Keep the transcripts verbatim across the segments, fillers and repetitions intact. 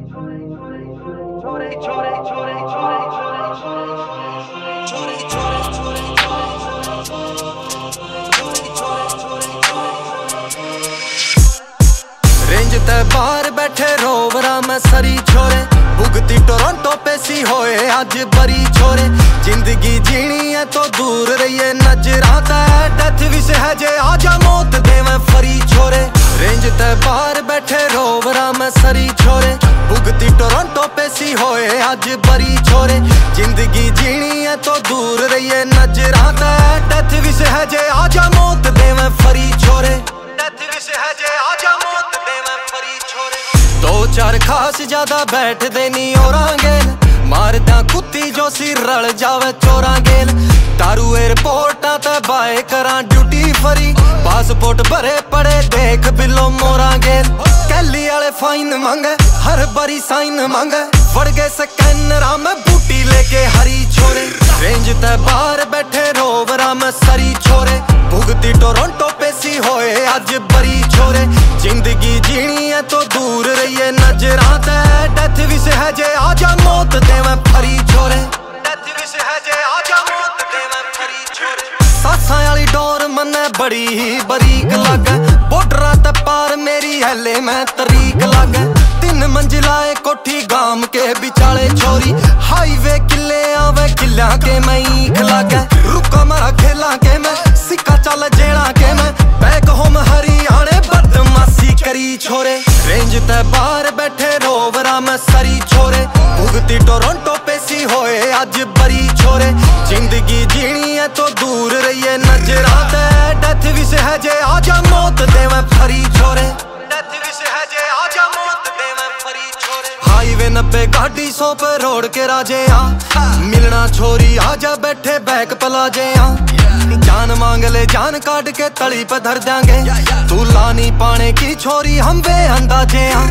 Range ते बाहर बैठे रोवरा में सरी छोरे, भुगती टोरंटो पे सी होए आज बरी छोरे। जिंदगी जीनी है तो दूर रहिए नजरा ते, डेथ भी सहजे आजा मौत देवे फरी छोरे। रेंज ते बाहर बैठे रोवरा में सरी छोरे, भुगती टोरंटो पे सी होए आज बरी छोरे। जिंदगी जीनी है तो दूर रहिए नजरा ते, डेथ भी सहजे आजा मौत देवे फरी छोरे। डेथ भी सहजे आजा मौत देवे फरी छोरे। दो चार खास ज्यादा बैठदे नी औरां गेल, मारदा कुत्ती जो सिर रल जावे चोरां गेल। दारू एयरपोर्टां ते बाए करां ड्यूटी फरी, पासपोर्ट भरे पड़े देख बिलो मोरां गेल। कैली वाले फाइन मंगे हर बारी साइन मंगे, वड़ गए स्कैनरां में बूटी लेके हरी छोरे। रेंज ते बाहर बैठे रोवरा में सरी छोरे, भुगती टोरंटो पे सी होए आज बरी छोरे। जिंदगी जीनी है तो दूर रहिए नजरां ते, डेथ भी सहजे आजा मौत देवे फरी छोरे। डेथ भी सहजे आजा मौत देवे फरी छोरे। सासां वाली डोर मन्ने बड़ी ही बरीक लागे, बॉर्डरां ते पार मेरी हले मैं तरीक लागे। तीन मंजिलाए कोठी गाम के बिचाले छोरी, हाईवे किले आवे किला के मैं ईख लागे। रुका मारा खेला के मैं सिक्का चल जेड़ा के मैं, बैक होम हरियाणे बदमाशी करी छोरे। रेंज ते बाहर बैठे रोवरा में सरी छोरे, भुगती टोरंटो पे सी होए आज बरी छोरे। जिंदगी जीनी है तो दूर रहिए नजरा ते, डेथ भी सहजे आजा मौत देवे फरी छोरे। डेथ भी सहजे आजा मौत देवे फरी छोरे। हाईवे नब्बे गाड़ी सौ पे रोड के राजे आ, मिलना छोरी आजा बैठे बैक पलाजे आ। जान मांग ले जान काट के तली पे धर देंगे, तू लानी पाने की छोरी हम बे अंदाजे आ।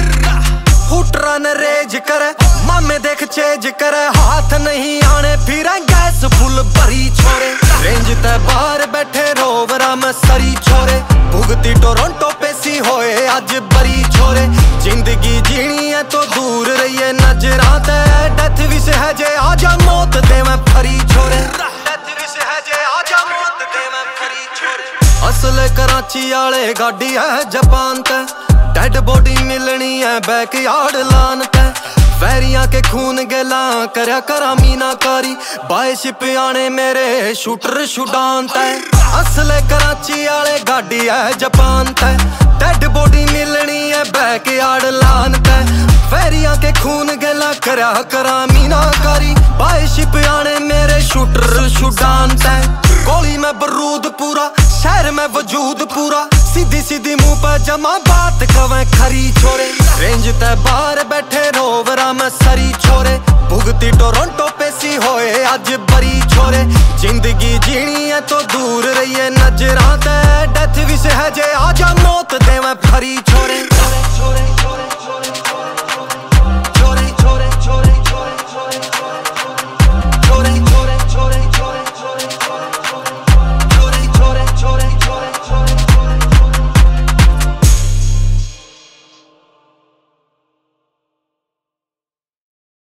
हुटरा न रेज करे मामे देख चेज करे, हाथ नहीं आने फिर गैस फुल भरी छोरे। रेंज ते बाहर बैठे रोवरा में सरी छोरे, भुगती टोरंटो पे सी होए आज बरी छोरे। जिंदगी जीनी है तो दूर रहिए नजरा ते, डेथ भी सहजे आजा मौत देवे फरी छोरे। डेथ भी सहजे आजा मौत देवे फरी छोरे। असल कराची वाले गाड़ी है जापान ते, डेड बॉडी मिलनी है बैकयार्ड लान ते। वैरियां के खून गेला करया करा मीनाकारी, बाय शिप आने मेरे शूटर शुडान ते। असले कराची वाले गाड़ी है जापान ते, डेड बॉडी मिलनी है बैकयार्ड लान ते। वैरियां के खून गेला करया करा मीनाकारी, बाय शिप आने मेरे शूटर शुडान ते। गोली में बरूद पूरा शहर में वजूद पूरा, सीधी सीधी मुंह पे जमा बात कवे खरी छोरे। रेंज ते बाहर बैठे रोवरा में सरी छोरे, भुगती टोरंटो पे सी होए आज बरी छोरे। जिंदगी जीनी है तो दूर